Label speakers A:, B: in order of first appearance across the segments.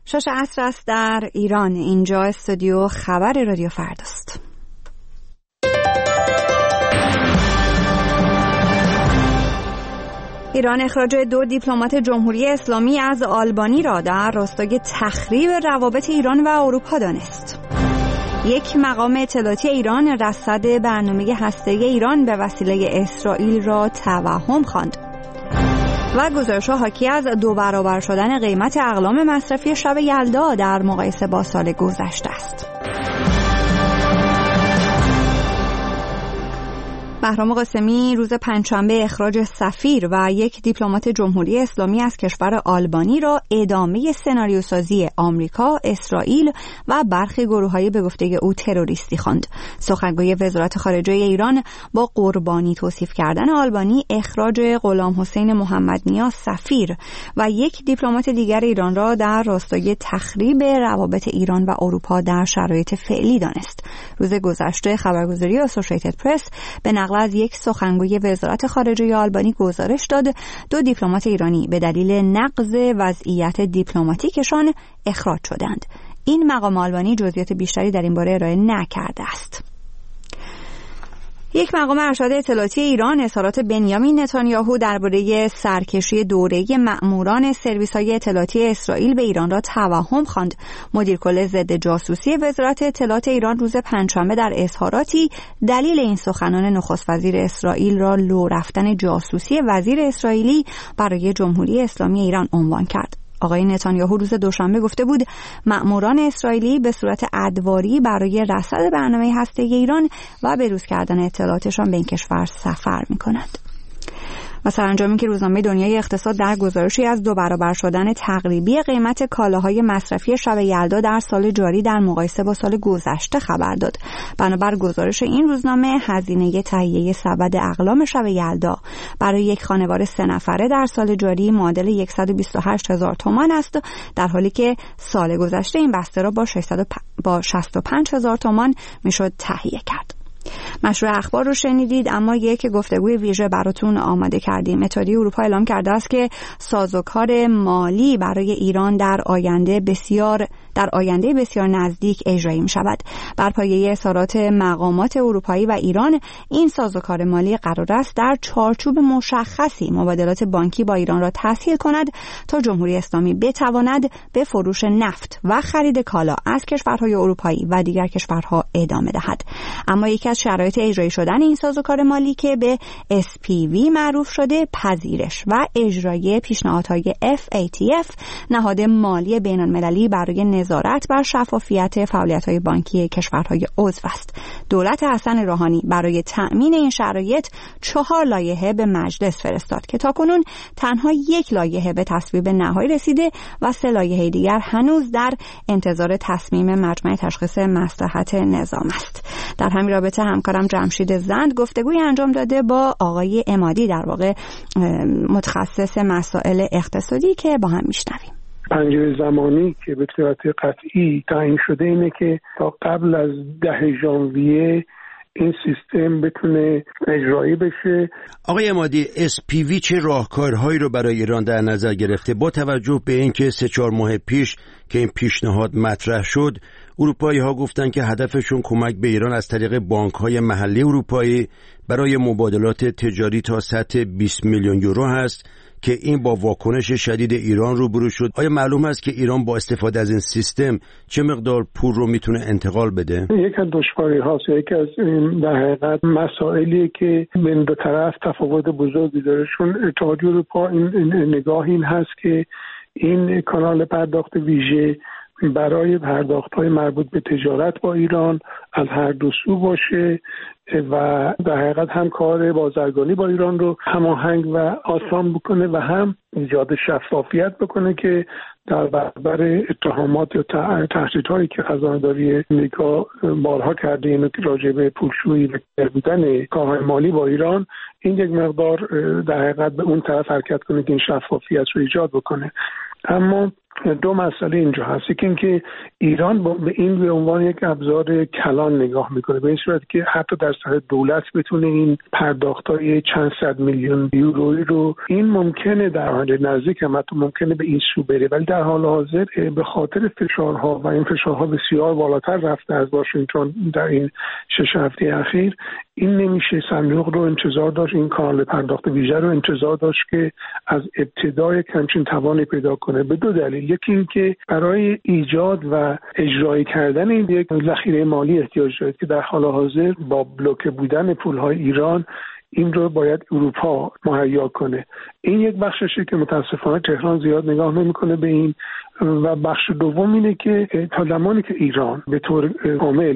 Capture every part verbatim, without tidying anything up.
A: شش عصر است در ایران. اینجا استودیو خبر رادیو فرداست. ایران اخراج دو دیپلمات جمهوری اسلامی از آلبانی را در راستای تخریب روابط ایران و اروپا دانست. یک مقام اطلاعاتی ایران رصد برنامه هسته‌ای ایران به وسیله اسرائیل را توهم خواند. و گزارش‌ها حاکی از دو برابر شدن قیمت اقلام مصرفی شب یلدا در مقایسه با سال گذشته است. بهرام قاسمی روز پنجشنبه اخراج سفیر و یک دیپلمات جمهوری اسلامی از کشور آلبانی را ادامه سناریوسازی آمریکا، اسرائیل و برخی گروه‌های به گفته او تروریستی خواند. سخنگوی وزارت خارجه ایران با قربانی توصیف کردن آلبانی اخراج غلام حسین محمد نیاز سفیر و یک دیپلمات دیگر ایران را در راستای تخریب روابط ایران و اروپا در شرایط فعلی دانست. روز گذشته خبرگزاری اسوسییتد پرس به نقل از یک سخنگوی وزارت خارجه آلبانی گزارش داد دو دیپلمات ایرانی به دلیل نقض وضعیت دیپلماتیکشان اخراج شدند. این مقام آلبانی جزئیات بیشتری در این باره ارائه نکرده است. یک مقام ارشد اطلاعاتی ایران اظهارات بنیامین نتانیاهو درباره سرکشی دوره مأموران سرویس‌های اطلاعاتی اسرائیل به ایران را توهم خواند. مدیر کل ضد جاسوسی وزارت اطلاعات ایران روز پنجشنبه در اظهاراتی دلیل این سخنان نخست وزیر اسرائیل را لو رفتن جاسوسی وزیر اسرائیلی برای جمهوری اسلامی ایران عنوان کرد. آقای نتانیاهو روز دوشنبه گفته بود مأموران اسرائیلی به صورت ادواری برای رصد برنامه هسته‌ای ایران و بروز کردن اطلاعاتشان به این کشور سفر می‌کنند. و سرانجامی که روزنامه دنیای اقتصاد در گزارشی از دو برابر شدن تقریبی قیمت کالاهای مصرفی شب یلدا در سال جاری در مقایسه با سال گذشته خبر داد. بنابر گزارش این روزنامه هزینه تهیه سبد اقلام شب یلدا برای یک خانوار سه نفره در سال جاری معادل صد و بیست و هشت هزار تومان است، در حالی که سال گذشته این بسته را با شصت و پنج هزار تومان میشد تهیه کرد. مشروع اخبار رو شنیدید، اما یک گفتگوی ویژه براتون آماده کردیم. اتحادیه اروپا اعلام کرده است که سازوکار مالی برای ایران در آینده بسیار در آینده بسیار نزدیک اجرایی می شود. بر پایه اظهارات مقامات اروپایی و ایران، این سازوکار مالی قرار است در چارچوب مشخصی مبادلات بانکی با ایران را تسهیل کند تا جمهوری اسلامی بتواند به فروش نفت و خرید کالا از کشورهای اروپایی و دیگر کشورها ادامه دهد. اما یکی از شرایط اجرایی شدن این سازوکار مالی که به اس پی وی معروف شده، پذیرش و اجرای پیشنهادهای اف ای تی اف، نهاد مالی بین‌المللی برای نظارت بر شفافیت فعالیت‌های بانکی کشورهای عضو است. دولت حسن روحانی برای تأمین این شرایط چهار لایحه به مجلس فرستاد که تاکنون تنها یک لایحه به تصویب نهایی رسیده و سه لایحه دیگر هنوز در انتظار تصمیم مجمع تشخیص مصلحت نظام است. در همین رابطه همکارم جمشید زند گفتگوی انجام داده با آقای عمادی، در واقع متخصص مسائل اقتصادی، که با هم میشنویم.
B: پنجره زمانی که به صورت قطعی تعیین شده اینه که تا قبل از ده ژانویه این سیستم بتونه اجرایی بشه.
C: آقای عمادی، اس پی وی چه راهکارهایی رو برای ایران در نظر گرفته با توجه به اینکه سه چهار ماه پیش که این پیشنهاد مطرح شد، اروپایی ها گفتن که هدفشون کمک به ایران از طریق بانک های محلی اروپایی برای مبادلات تجاری تا سطح بیست میلیون یورو هست که این با واکنش شدید ایران روبرو شد. آیا معلوم است که ایران با استفاده از این سیستم چه مقدار پول رو میتونه انتقال بده؟
B: یکی از دشواری هاست، یکی از در حقیقت مسائلی که بین دو طرف تفاوت بزرگی داره، چون اتحادیه اروپا این نگاه این هست که این کانال پرداخت ویژه برای پرداخت‌های مربوط به تجارت با ایران از هر دو سو باشه و در حقیقت هم کار بازرگانی با ایران رو هماهنگ و آسان بکنه و هم ایجاد شفافیت بکنه که در برابر اتهامات و تهدیدهایی که خزانه‌داری آمریکا بارها کرده، اینو که راجع به پولشویی و بودن کارهای مالی با ایران، این یک مقدار در حقیقت به اون طرف حرکت کنه که این شفافیت رو ایجاد بکنه. اما دو مسئله اینجا هست. یکی اینکه ایران به این به عنوان یک ابزار کلان نگاه میکنه، به این صورت که حتی در سطح دولت بتونه این پرداخت‌های چند صد میلیون یورویی رو، این ممکنه در حال نزدیک هم حتی ممکنه به این سو بره، ولی در حال حاضر به خاطر فشارها و این فشارها بسیار بالاتر رفته از واشنگتن در این شش هفته اخیر، این نمیشه صندوق رو انتظار داشت، این کانال پرداخت ویژه رو انتظار داشت که از ابتدای همچین توانی پیدا کنه، به دو دلیل. یکی این که برای ایجاد و اجرایی کردن این یک ذخیره مالی احتیاج داره که در حال حاضر با بلوکه بودن پولهای ایران این رو باید اروپا مهیا کنه. این یک بخششه که متاسفانه تهران زیاد نگاه نمیکنه به این، و بخش دوم اینه که تا زمانی که ایران به طور کامل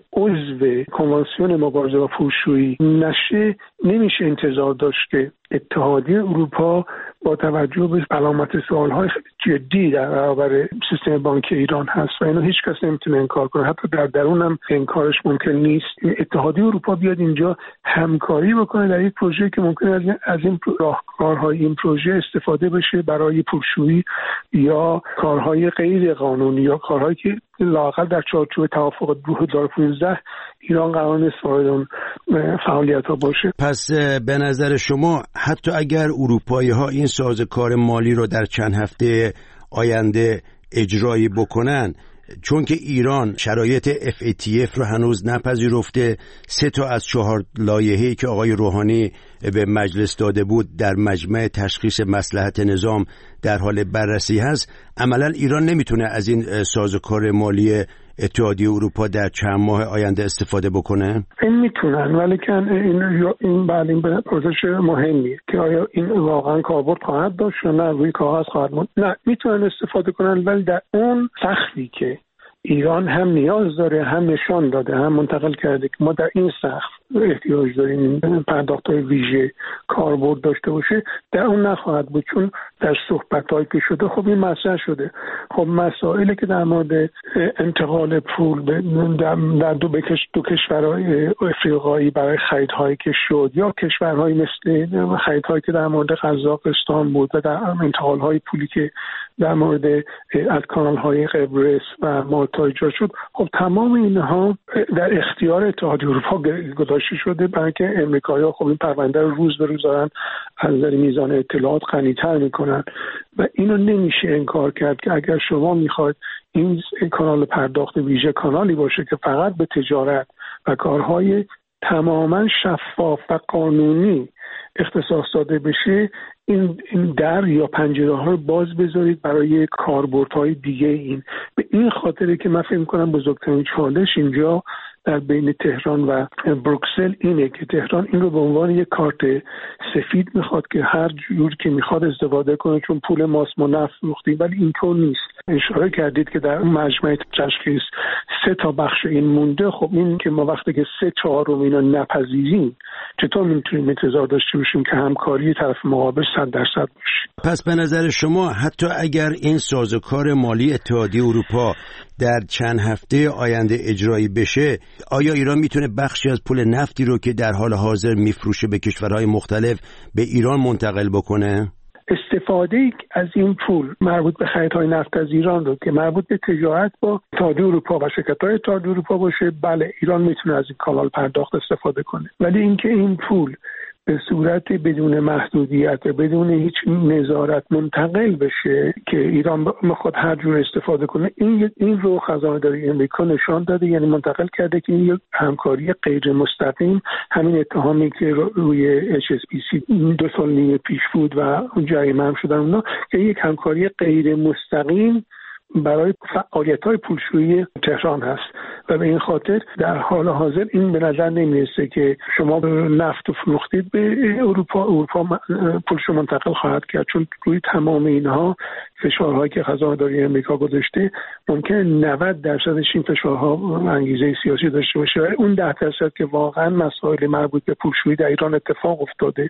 B: عضو کنوانسیون مبارزه با پولشویی نشه، نمیشه انتظار داشت که اتحادیه اروپا با توجه به علامت سوال‌های خیلی جدی در برابر سیستم بانکی ایران هست و اینو هیچ کس نمیتونه انکار کنه، حتی در درون هم انکارش ممکن نیست. اتحادیه اروپا بیاد اینجا همکاری بکنه در یک پروژه که ممکن از این از این راهکارهای این پروژه استفاده بشه برای پولشویی یا کارهای غیر قانونی یا کارهایی که لااقل در چارچوب توافق دو هزار و پانزده ایران قرار نیست وارد اون فعالیت‌ها باشه.
C: پس به نظر شما حتی اگر اروپایی‌ها این سازوکار مالی رو در چند هفته آینده اجرایی بکنن، چون که ایران شرایط اف ای تی اف رو هنوز نپذیرفته، سه تا از چهار لایحه‌ای که آقای روحانی به مجلس داده بود در مجمع تشخیص مصلحت نظام در حال بررسی هست، عملاً ایران نمیتونه از این سازوکار مالی اتحادیه اروپا در چند ماه آینده استفاده بکنه؟
B: این میتونن، ولی که این این بعد این پرسش مهمیه که آیا این واقعا کاربرد خواهد داشت یا نه روی کاغذ خواهد موند. نه، میتونن استفاده کنن، ولی در اون سختی که ایران هم نیاز داره، هم نشان داده، هم منتقل کرده که ما در این سقف احتیاج داریم پرداخت‌های ویژه کاربرد داشته باشه، در اون نخواهد بود، چون در صحبت‌هایی که شده خب این مطرح شده. خب مسائلی که در مورد انتقال پول در دو بکش دو کشورهای افریقایی برای خریدهایی که شد، یا کشورهای مثل خریدهایی که در مورد قزاقستان بود و در انتقال‌های پولی که در مورد از کانال‌های قبرس و مالتا ایجاد شد، خب تمام اینها در اختیار اتحادیه اروپا گذاشته شده، برای اینکه امریکایی‌ها خب این پرونده رو روز به روز دارن از نظر میزان اطلاعات غنی‌تر میکنن و اینو نمیشه انکار کرد که اگر شما میخواید این کانال پرداخت ویژه کانالی باشه که فقط به تجارت و کارهای تماما شفاف و قانونی اختصاص داده بشه، این این در یا پنجره ها رو باز بذارید برای کاربردهای دیگه. این به این خاطره که من فکر می‌کنم بزرگترین چالش اینجا در بین تهران و بروکسل اینه که تهران این رو به عنوان یک کارت سفید میخواد که هر جور که میخواد استفاده کنه، چون پول ماست ما نفت فروختیم، ولی اینطور نیست. اشاره کردید که در مجمع تشخیص سه تا بخش این مونده. خب این که ما وقتی که سه چهارم اینو نپذیریم، چطور میتونیم انتظار داشته باشیم که همکاری طرف مقابل صد درصد باشه؟
C: پس به نظر شما حتی اگر این سازوکار مالی اتحادیه اروپا در چند هفته آینده اجرایی بشه، آیا ایران میتونه بخشی از پول نفتی رو که در حال حاضر میفروشه به کشورهای مختلف به ایران منتقل بکنه؟
B: استفاده از این پول مربوط به خریدهای نفت از ایران رو که مربوط به تجارت با اتحادیه اروپا و شرکت‌های اتحادیه اروپا باشه، بله ایران میتونه از این کانال پرداخت استفاده کنه، ولی اینکه این پول به صورت بدون محدودیت و بدون هیچ نظارت منتقل بشه که ایران بخواد هر جور استفاده کنه، این این رو خزانه‌داری امریکا نشان داده، یعنی منتقل کرده که این یک همکاری غیر مستقیم، همین اتهامی که روی اچ اس بی سی دو سال نیمه پیش بود و جریمه هم شدن اونا، که یک همکاری غیر مستقیم برای فعالیت‌های پولشویی تهران هست و به این خاطر در حال حاضر این به نظر نمیرسه که شما نفت فروختید به اروپا، اروپا پولشو منتقل خواهد کرد، چون روی تمام اینها فشارهایی که خزانه‌داری امریکا گذاشته ممکنه نود درصدش این فشارها انگیزه سیاسی داشته باشه و اون ده درصد که واقعا مسائل مربوط به پولشویی در ایران اتفاق افتاده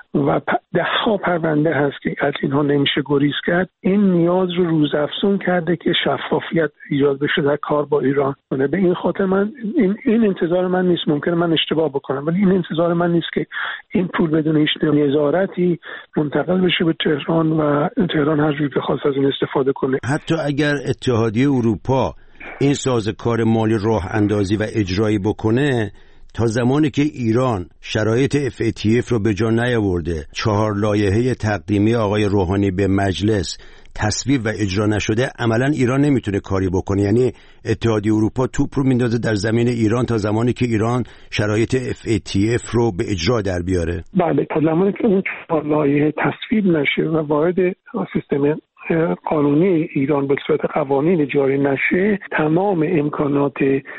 B: و ده ها پرونده هست که از اینها نمیشه گریز کرد، این نیاز رو روزافزون کرده که شفافیت ایجاد بشه در کار با ایران. به این خاطر من این, این انتظار من نیست. ممکنه من اشتباه بکنم ولی این انتظار من نیست که این پول بدون هیچ نظارتی منتقل بشه به تهران و تهران هر جوری که خواست از این استفاده کنه.
C: حتی اگر اتحادیه اروپا این سازوکار مالی راه اندازی و اجرایی بکنه، تا زمانی که ایران شرایط اف ای تی اف رو به جا نیاورده، چهار لایحه تقدیمی آقای روحانی به مجلس تصویب و اجرا نشده، عملا ایران نمیتونه کاری بکنه. یعنی اتحادیه اروپا توپ رو میندازه در زمین ایران تا زمانی که ایران شرایط اف ای تی اف رو به اجرا در بیاره.
B: بله، تا زمانی که اون چهار لایحه تصویب نشه و وارد سیستم قانونی ایران به صورت قوانین جاری نشه، تمام امکانات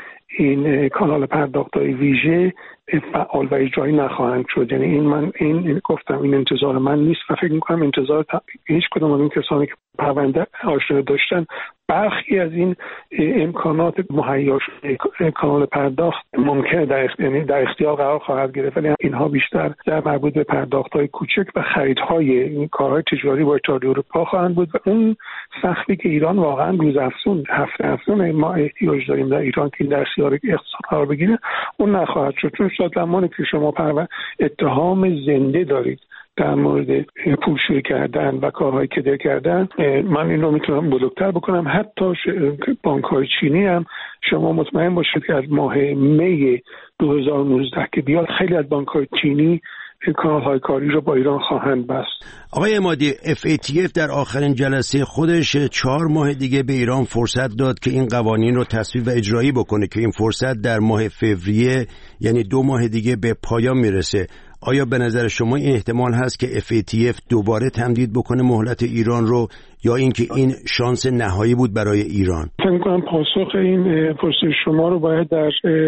B: این کانال پرداخت‌های ویژه فعال و اجرایی نخواهند شد. یعنی این من این, این گفتم این انتظار من نیست و فکر می‌کنم انتظار هیچ کدوم از این کسانی که پرونده آشنا داشتن. برخی از این امکانات مهیا شده کانال پرداخت ممکنه در اختیار در اختیار قرار خواهد گرفت، ولی اینها بیشتر در مربوط به پرداخت‌های کوچک و خریدهای این کارهای تجاری با اتحادیه اروپا خواهند بود و اون سختی که ایران واقعا روز افزون هفته افزون ما احتیاج داریم در ایران که در اختیار اقتصاد قرار بگیره، اون نخواهد شد. چون زمانی که شما پر اتهام زنده دارید در مورد پولشویی کردن و کارهای کدر کردن، من این رو میتونم بزرگتر بکنم. حتی بانک‌های چینی هم شما مطمئن باشید که از ماه می دو هزار و نوزده که بیاد خیلی از بانک‌های چینی کانال‌های کاری رو با ایران خواهند بست.
C: آقای عمادی، اف ای تی اف در آخرین جلسه خودش چهار ماه دیگه به ایران فرصت داد که این قوانین رو تصویب و اجرایی بکنه که این فرصت در ماه فوریه یعنی دو ماه دیگه به پایان میرسه. آیا به نظر شما این احتمال هست که اف ای تی اف دوباره تمدید بکنه مهلت ایران رو، یا اینکه این شانس نهایی بود برای ایران؟
B: فکر می‌کنم پاسخ این پرسش شما رو باید در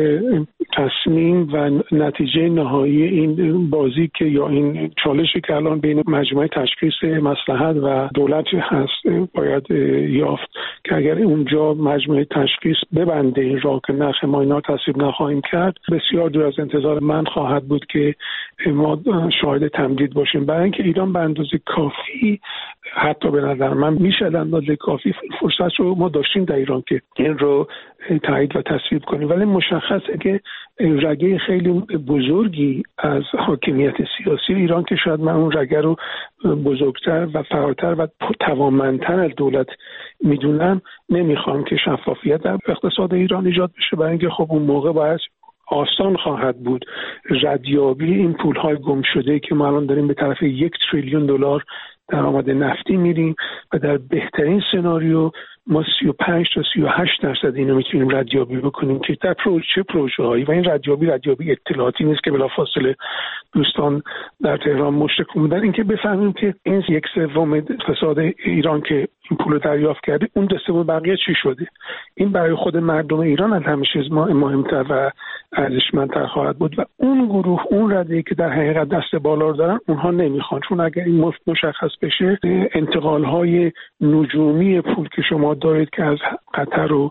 B: تصمیم و نتیجه نهایی این بازی که یا این چالشی که الان بین مجموعه تشخیص مصلحت و دولت هست باید یافت که اگر اونجا مجموعه تشخیص ببنده این راه که نرخ ما اینا تصویب نخواهیم کرد، بسیار دور از انتظار من خواهد بود که ما شاهد تمدید باشیم. برای اینکه ایران به اندازه کافی، حتی به نظر من میشه به اندازه کافی فرصت رو ما داشتیم در ایران که این رو تایید و تصویب کنیم، ولی مشخصه که رگه خیلی بزرگی از حاکمیت سیاسی ایران که شاید من اون رگه رو بزرگتر و فراتر و توانمندتر از دولت میدونم، نمیخوام که شفافیت در اقتصاد ایران ایجاد بشه، برای اینکه خب اون موقع باید آسان خواهد بود ردیابی این پول‌های گم شده که ما الان داریم به طرف یک تریلیون دلار درآمد نفتی میریم و در بهترین سناریو ما سی و پنج تا سی و هشت درصد اینو میتونیم ردیابی بکنیم که در پروژه پروژه هایی و این ردیابی ردیابی اطلاعاتی نیست که بلافاصله دوستان در تهران مشرک بودن. اینکه بفهمیم که این یک سوم اقتصاد ایران که این پول دریافت کرده، اون دو سوم بقیه چی شده، این برای خود مردم ایران از همه چیز مهمتر و ارزشمندتر خواهد بود و اون گروه، اون رده‌ای که در حقیقت دست بالا رو دارن، اونها نمیخوان. چون اگر این مشخص بشه، انتقال‌های نجومی پول که شما دارید که از قطر و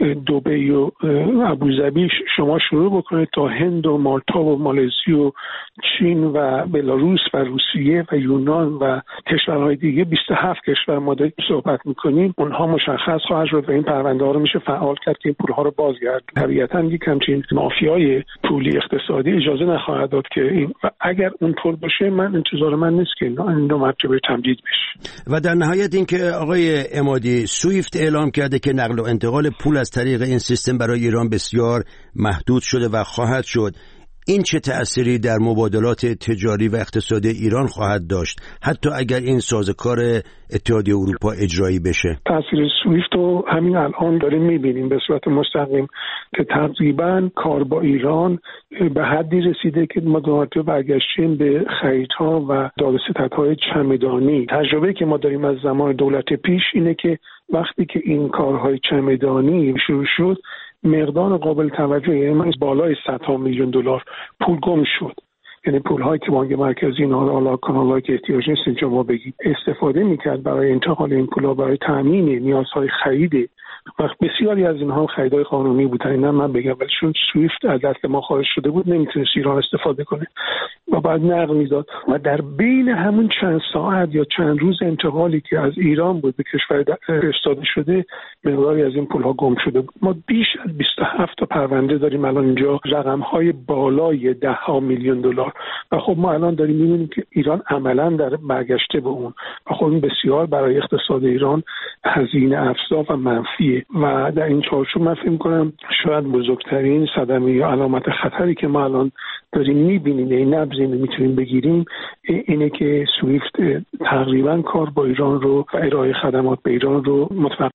B: دبی و ابوظبی شما شروع بکنید تا هند و مالتا و مالزی و چین و بلاروس و روسیه و یونان و کشورهای دیگه، بیست و هفت کشور ما داریم صحبت میکنیم، اونها مشخص خواهد شد و این پرونده ها رو میشه فعال کرد که این پولها رو بازگرد. طبیعتاً یک همچین مافیای پولی اقتصادی اجازه نخواهد داد که این، و اگر اونطور باشه من انتظار من نیست که این دو مرتبه تمدید بشه.
C: و در نهایت اینکه آقای عمادی، سویفت اعلام کرده که نقل و انتقال پول از طریق این سیستم برای ایران بسیار محدود شده و خواهد شد. این چه تأثیری در مبادلات تجاری و اقتصادی ایران خواهد داشت حتی اگر این سازوکار اتحادیه اروپا اجرایی بشه؟
B: تأثیر سویفت رو همین الان داریم میبینیم به صورت مستقیم که تقریبا کار با ایران به حدی رسیده که ما دو مرتبه برگشتیم به خریدها و داد و ستدهای چمدانی. تجربه که ما داریم از زمان دولت پیش اینه که وقتی که این کارهای چمدانی شروع شد، مقدار قابل توجه، یعنی بالای صدها میلیون دلار پول گم شد. یعنی پول‌هایی که بانک مرکزی اینا رو حالا کانال‌هایی که احتیاج نیست اینجا ما بگیم استفاده می‌کرد برای انتقال این پول‌ها برای تامین نیازهای خرید وقت بسیاری از اینها خریدای قانونی بودن، اینا من بگم، ولی چون سویفت از دست ما خارج شده بود نمیتونست ایران استفاده کنه و بعد نقل میداد و در بین همون چند ساعت یا چند روز انتقالی که از ایران بود به کشور فرستاده شده مقداری از این پولها گم شده بود. ما بیش از بیست و هفت تا پرونده داریم الان اینجا، رقم‌های بالای ده ها میلیون دلار و خب ما الان داریم می‌بینیم که ایران عملاً در برگشته به اون و خب این بسیار برای اقتصاد ایران هزینه افزا و منفیه و در این چارچوب من فکر می‌کنم شاید بزرگترین صدمه یا علامت خطری که ما الان داریم می‌بینیم، این نبضی می‌تونیم بگیریم، اینه که سویفت تقریباً کار با ایران رو و ارائه خدمات به ایران رو متوقف